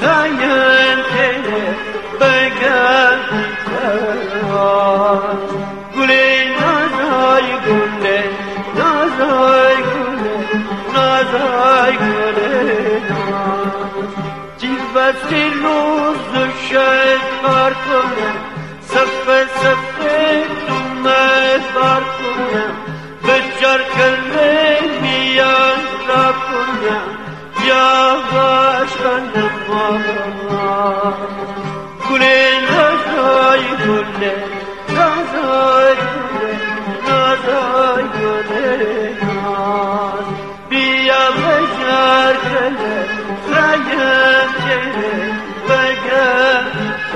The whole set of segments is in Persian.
خیلی بگم گلی نازای گله نازای گله نازای گله جیبستی روز شکار کنم سفه سفه دومت بار کنم بجار کله میان را کنم یواش کنم ماما گله نازای گله نازای گله نازای گله ناز بیا بجار کله خیم چهره بگم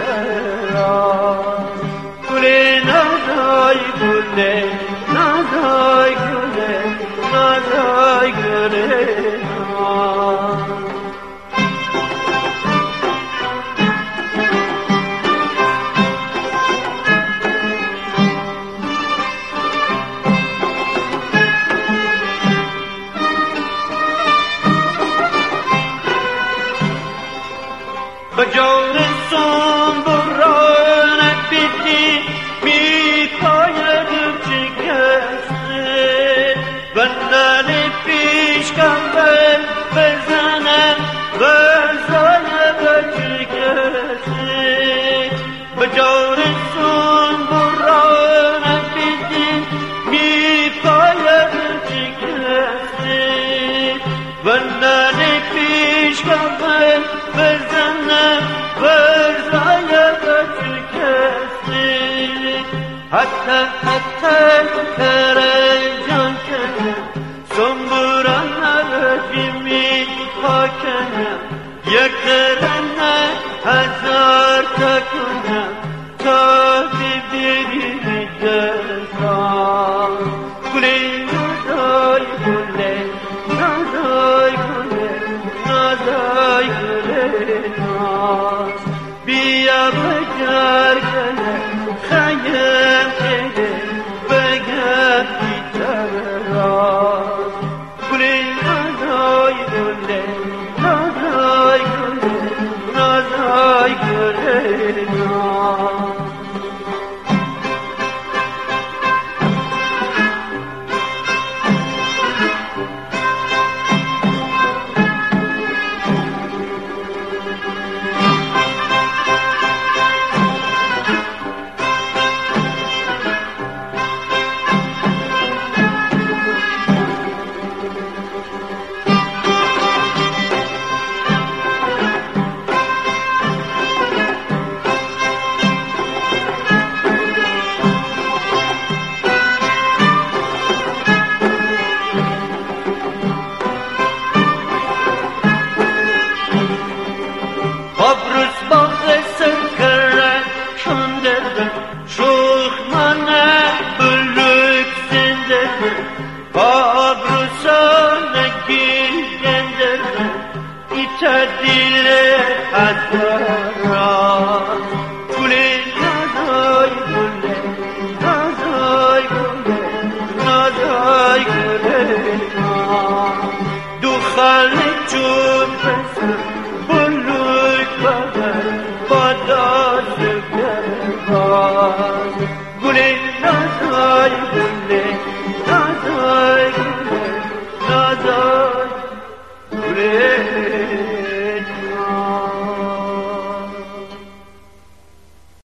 تراز گله نازای گله نازای گله نازای گله ناز بجور سنبران بیتی می پاید شکسته بندن پیش کمبل بزنم ورزای بشکسته بجور سنبران بیتی می پاید شکسته بندن پیش کمبل بزنم ورزای بشکسته حتی کره جان کنم سنبوران رجیمی پا کنم یک رنه هزار تا کنم تا ببینی دلان گلی نازای گله نازای گله نازای گله ناز بیا بجار گله خیم چهره بگم بیتر راز گلی نازای گله نازای گله نازای گله ناز تدیر ازداران گلی نازای گله نازای گله نازای گله دخلی چون بسن بلوک بغل با داشت گربان گلی